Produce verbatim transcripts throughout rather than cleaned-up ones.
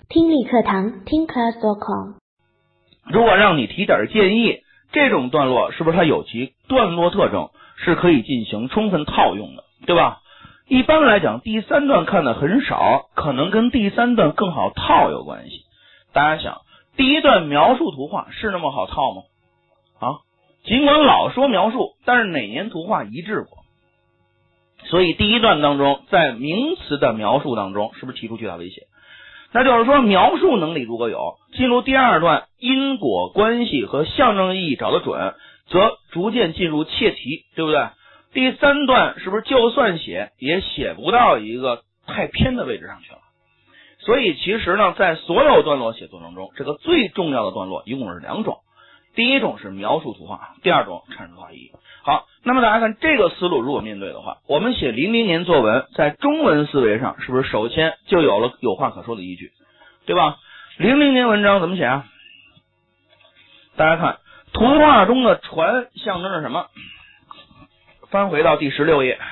听力课堂听 class dot com。 如果让你提点建议，这种段落是不是它有其段落特征，是可以进行充分套用的，对吧？一般来讲，第三段看的很少，可能跟第三段更好套有关系。大家想，第一段描述图画是那么好套吗？啊，尽管老说描述，但是哪年图画一致过？所以第一段当中，在名词的描述当中，是不是提出巨大威胁？那就是说，描述能力如果有，进入第二段因果关系和象征意义找得准，则逐渐进入切题，对不对？第三段是不是就算写也写不到一个太偏的位置上去了？所以其实呢，在所有段落写作当中，这个最重要的段落一共是两种，第一种是描述图画，第二种阐述图画意义。好，那么大家看这个思路，如果面对的话，我们写零零年作文，在中文思维上是不是首先就有了有话可说的依据，对吧？零零年文章怎么写啊？大家看图画中的船象征着什么？翻回到第十六页，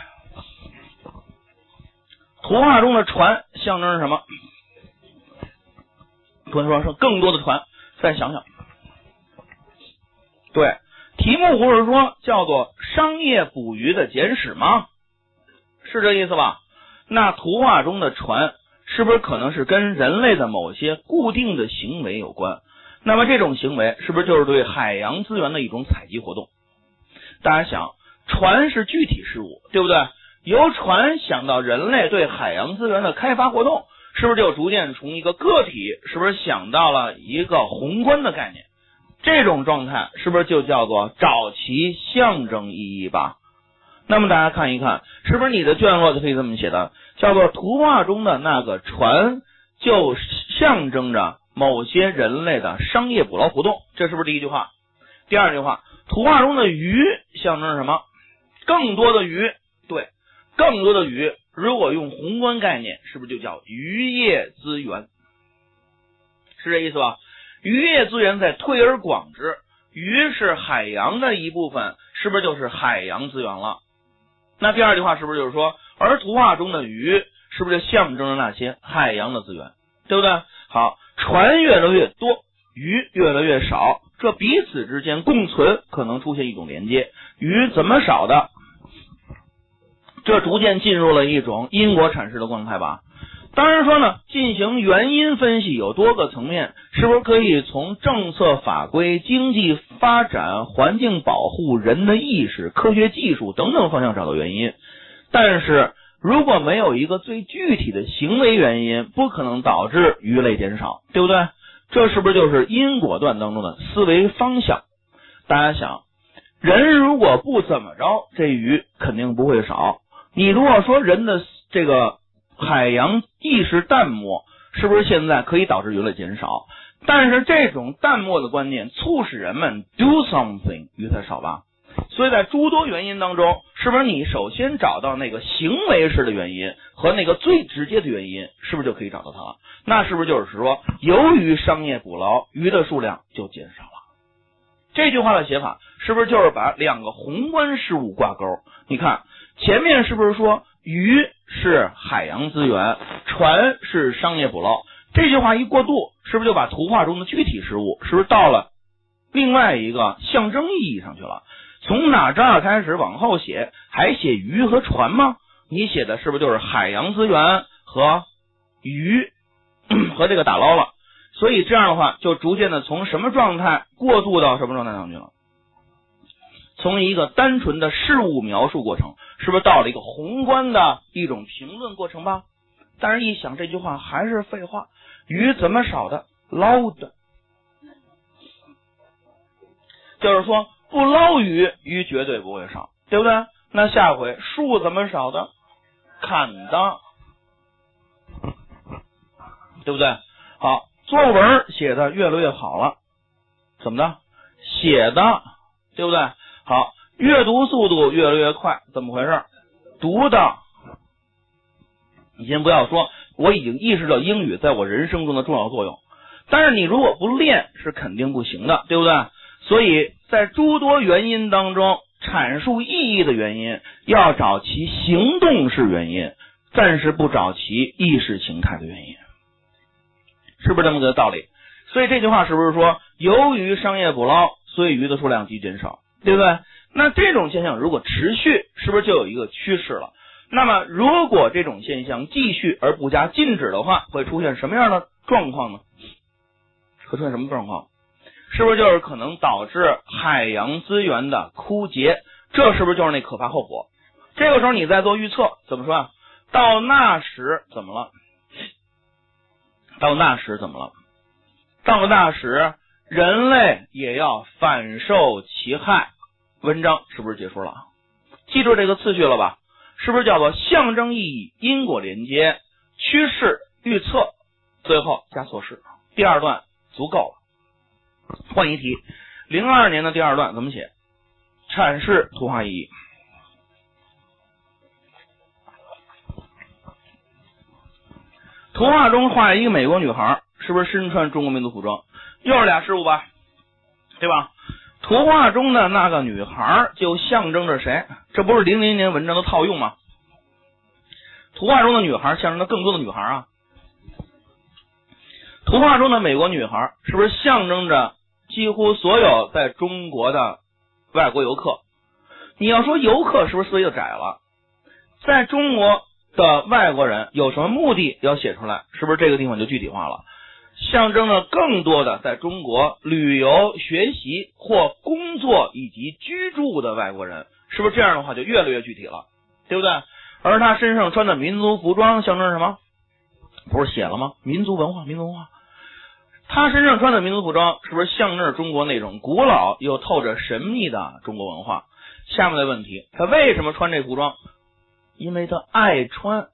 图画中的船象征着什么？同学说说更多的船，再想想。对，题目不是说叫做商业捕鱼的简史吗？是这意思吧？那图画中的船是不是可能是跟人类的某些固定的行为有关？那么这种行为是不是就是对海洋资源的一种采集活动？大家想，船是具体事物，对不对？由船想到人类对海洋资源的开发活动，是不是就逐渐从一个个体，是不是想到了一个宏观的概念？这种状态是不是就叫做找其象征意义吧？那么大家看一看，是不是你的卷落就可以这么写的，叫做图画中的那个船就象征着某些人类的商业捕捞活动，这是不是第一句话？第二句话，图画中的鱼象征着什么？更多的鱼，对，更多的鱼，如果用宏观概念，是不是就叫渔业资源？是这意思吧？渔业资源在推而广之，鱼是海洋的一部分，是不是就是海洋资源了？那第二句话是不是就是说，而图画中的鱼是不是就象征着那些海洋的资源，对不对？好，船越来越多，鱼越来越少，这彼此之间共存，可能出现一种连接。鱼怎么少的？这逐渐进入了一种因果阐释的状态吧。当然说呢，进行原因分析有多个层面，是不是可以从政策法规、经济发展、环境保护、人的意识、科学技术等等方向找到原因？但是如果没有一个最具体的行为原因，不可能导致鱼类减少，对不对？这是不是就是因果段当中的思维方向？大家想，人如果不怎么着，这鱼肯定不会少。你如果说人的这个海洋意识淡漠，是不是现在可以导致鱼类减少？但是这种淡漠的观念促使人们 do something， 鱼才少吧？所以在诸多原因当中，是不是你首先找到那个行为式的原因和那个最直接的原因，是不是就可以找到它了？那是不是就是说，由于商业捕捞，鱼的数量就减少了？这句话的写法是不是就是把两个宏观事物挂钩？你看前面是不是说鱼是海洋资源，船是商业捕捞？这句话一过渡，是不是就把图画中的具体事物，是不是到了另外一个象征意义上去了？从哪这儿开始往后写，还写鱼和船吗？你写的是不是就是海洋资源和鱼和这个打捞了？所以这样的话，就逐渐的从什么状态过渡到什么状态上去了？从一个单纯的事物描述过程，是不是到了一个宏观的一种评论过程吧？但是一想这句话还是废话，鱼怎么少的？捞的。就是说不捞鱼，鱼绝对不会少，对不对？那下回树怎么少的？砍的，对不对？好，作文写的越来越好了，怎么的？写的，对不对？好，阅读速度越来越快，怎么回事？读的，你先不要说，我已经意识到英语在我人生中的重要作用，但是你如果不练，是肯定不行的，对不对？所以在诸多原因当中，阐述意义的原因要找其行动式原因，暂时不找其意识形态的原因。 是不是这么个道理？所以这句话是不是说，由于商业捕捞，所以鱼的数量极减少，对不对？那这种现象如果持续，是不是就有一个趋势了？那么如果这种现象继续而不加禁止的话，会出现什么样的状况呢？会出现什么状况？是不是就是可能导致海洋资源的枯竭？这是不是就是那可怕后果？这个时候你再做预测，怎么说啊？到那时怎么了？到那时怎么了？到那时人类也要反受其害。文章是不是结束了？记住这个次序了吧？是不是叫做象征意义、因果连接、趋势预测，最后加措施？第二段足够了。换一题，零二年的第二段怎么写？阐释图画意义。图画中画一个美国女孩，是不是身穿中国民族服装？又是俩事物吧，对吧？图画中的那个女孩就象征着谁？这不是零零年文章的套用吗？图画中的女孩象征着更多的女孩啊。图画中的美国女孩是不是象征着几乎所有在中国的外国游客？你要说游客是不是思维就窄了？在中国的外国人有什么目的要写出来，是不是这个地方就具体化了？象征了更多的在中国旅游、学习或工作以及居住的外国人，是不是这样的话就越来越具体了，对不对？而他身上穿的民族服装象征什么？不是写了吗？民族文化，民族文化。他身上穿的民族服装是不是象征着中国那种古老又透着神秘的中国文化？下面的问题，他为什么穿这服装？因为他爱穿，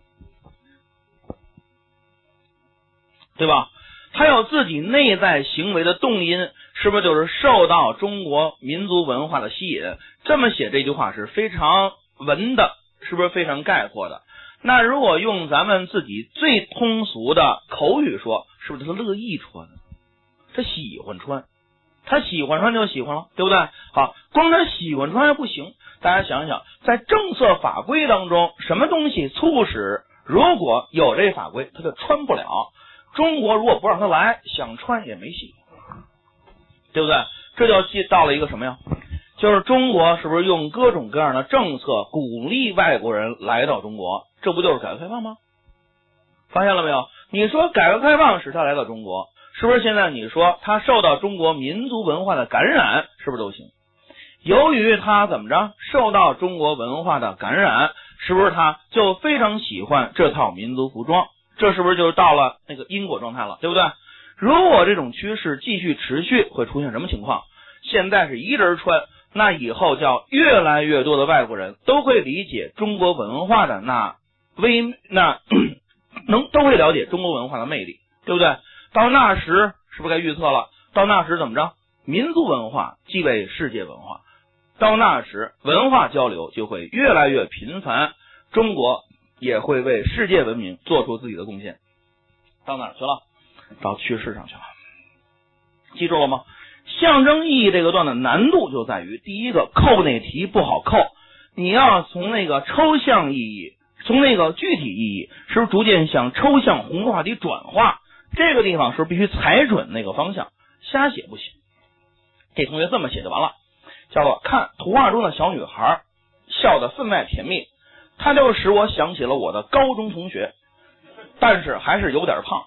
对吧？他有自己内在行为的动因，是不是就是受到中国民族文化的吸引？这么写这句话是非常文的，是不是非常概括的？那如果用咱们自己最通俗的口语说，是不是他乐意穿？他喜欢穿，他喜欢穿就喜欢了，对不对？好，光他喜欢穿还不行，大家想想，在政策法规当中，什么东西促使如果有这法规他就穿不了？中国如果不让他来，想穿也没戏，对不对？这就到了一个什么呀？就是中国是不是用各种各样的政策鼓励外国人来到中国？这不就是改革开放吗？发现了没有？你说改革开放使他来到中国，是不是现在你说他受到中国民族文化的感染，是不是都行？由于他怎么着受到中国文化的感染，是不是他就非常喜欢这套民族服装？这是不是就到了那个因果状态了，对不对？如果这种趋势继续持续，会出现什么情况？现在是一人穿，那以后叫越来越多的外国人都会理解中国文化的那微那能都会了解中国文化的魅力，对不对？到那时是不是该预测了？到那时怎么着？民族文化即为世界文化，到那时文化交流就会越来越频繁，中国也会为世界文明做出自己的贡献。到哪儿去了？到趋势上去了。记住了吗？象征意义这个段的难度就在于，第一个，扣那题不好扣，你要从那个抽象意义，从那个具体意义，是不是逐渐向抽象宏观话题转化？这个地方是不是必须踩准那个方向，瞎写不行。这同学这么写就完了，叫做看图画中的小女孩笑得分外甜蜜，她就使我想起了我的高中同学，但是还是有点胖。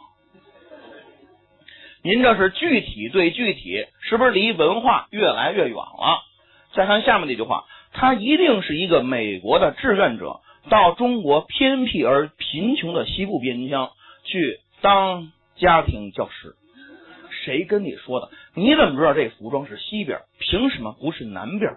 您这是具体对具体，是不是离文化越来越远了？再看下面这句话，他一定是一个美国的志愿者，到中国偏僻而贫穷的西部边疆去当家庭教师。谁跟你说的？你怎么知道这服装是西边？凭什么不是南边？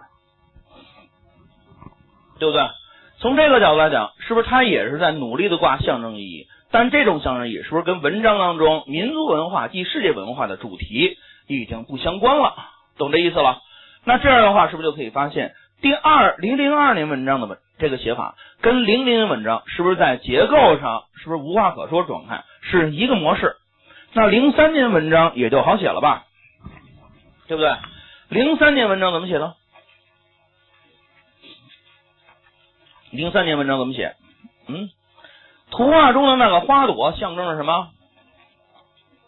对不对？从这个角度来讲，是不是他也是在努力的挂象征意义？但这种象征意义是不是跟文章当中民族文化即世界文化的主题已经不相关了？懂这意思了？那这样的话，是不是就可以发现第二零零二年文章的文这个写法跟零零年文章是不是在结构上是不是无话可说状态，是一个模式？那零三年文章也就好写了吧，对不对？零三年文章怎么写的？零三年文章怎么写？嗯，图画中的那个花朵象征着什么？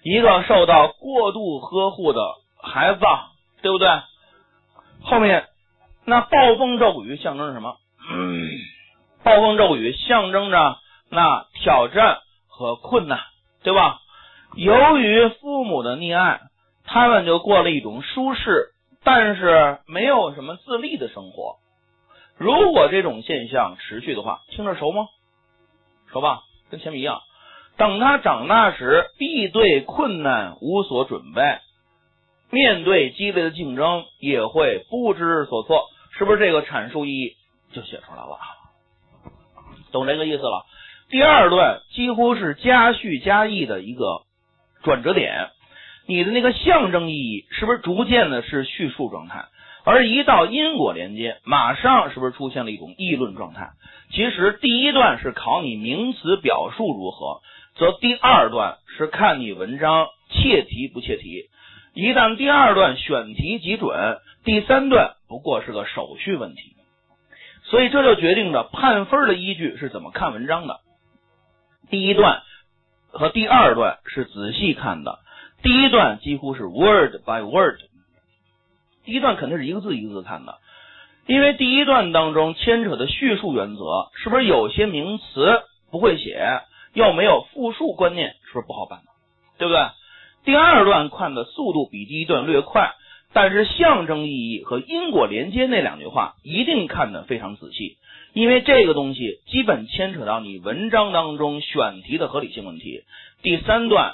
一个受到过度呵护的孩子，对不对？后面那暴风骤雨象征什么？嗯，暴风骤雨象征着那挑战和困难，对吧？由于父母的溺爱，他们就过了一种舒适但是没有什么自立的生活。如果这种现象持续的话，听着熟吗？熟吧，跟前面一样。等他长大时，必对困难无所准备，面对激烈的竞争也会不知所措。是不是这个阐述意义就写出来了？懂这个意思了。第二段几乎是加叙加意的一个转折点，你的那个象征意义是不是逐渐的是叙述状态，而一到因果连接，马上是不是出现了一种议论状态？其实第一段是考你名词表述如何，则第二段是看你文章切题不切题。一旦第二段选题即准，第三段不过是个手续问题。所以这就决定着判分的依据是怎么看文章的。第一段和第二段是仔细看的，第一段几乎是 word by word， 第一段肯定是一个字一个字看的，因为第一段当中牵扯的叙述原则，是不是有些名词不会写，又没有复数观念，是不是不好办的，对不对？第二段看的速度比第一段略快，但是象征意义和因果连接那两句话一定看得非常仔细，因为这个东西基本牵扯到你文章当中选题的合理性问题。第三段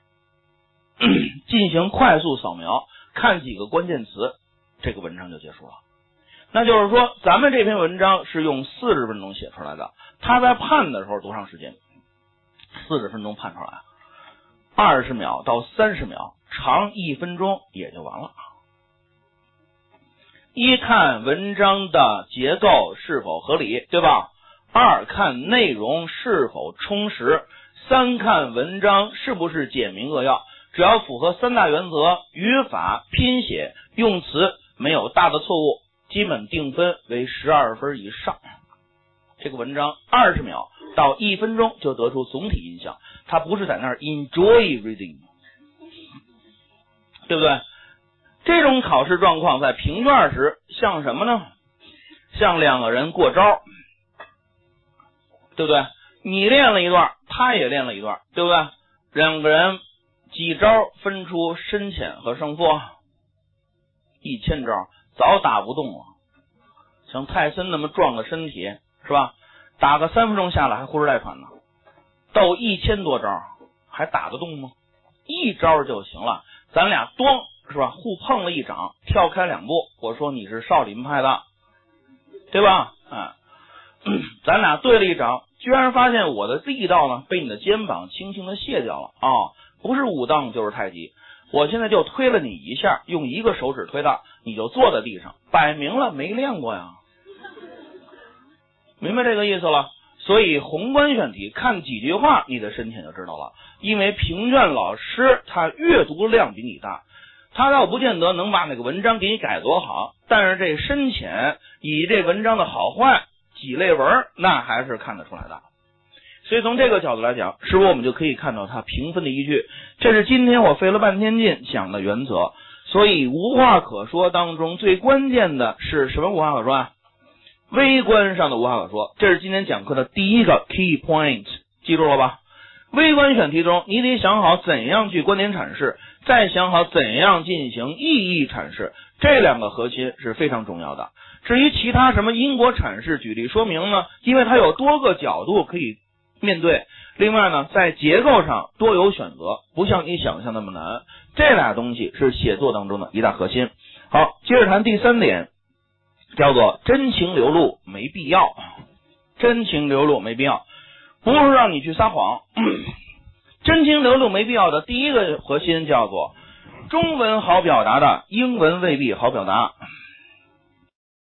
进行快速扫描，看几个关键词，这个文章就结束了。那就是说咱们这篇文章是用四十分钟写出来的，他在判的时候多长时间？四十分钟判出来，二十秒到三十秒，长一分钟也就完了。一看文章的结构是否合理，对吧？二看内容是否充实，三看文章是不是简明扼要。只要符合三大原则，语法、拼写、用词没有大的错误，基本定分为十二分以上。这个文章二十秒到一分钟就得出总体印象，他不是在那儿 enjoy reading， 对不对？这种考试状况在评卷时像什么呢？像两个人过招，对不对？你练了一段，他也练了一段，对不对？两个人几招分出深浅和胜负？一千招早打不动了。像泰森那么壮个身体，是吧？打个三分钟下来还呼哧带喘呢，斗一千多招还打得动吗？一招就行了，咱俩咣，是吧？互碰了一掌，跳开两步，我说你是少林派的，对吧？哎，咱俩对了一掌，居然发现我的力道呢被你的肩膀轻轻的卸掉了啊、哦！不是武当就是太极，我现在就推了你一下，用一个手指推到，你就坐在地上，摆明了没练过呀。明白这个意思了？所以宏观选题看几句话，你的深浅就知道了。因为评卷老师他阅读量比你大，他倒不见得能把那个文章给你改多好，但是这深浅以这文章的好坏几类文，那还是看得出来的。所以从这个角度来讲，是不是我们就可以看到它评分的依据？这是今天我费了半天劲讲的原则。所以无话可说当中最关键的是什么？无话可说啊，微观上的无话可说，这是今天讲课的第一个 key point， 记住了吧？微观选题中你得想好怎样去观点阐释，再想好怎样进行意义阐释，这两个核心是非常重要的。至于其他什么因果阐释、举例说明呢，因为它有多个角度可以面对，另外呢在结构上多有选择，不像你想象那么难，这俩东西是写作当中的一大核心。好，接着谈第三点，叫做真情流露没必要。真情流露没必要，不是让你去撒谎。真情流露没必要的第一个核心叫做中文好表达的英文未必好表达。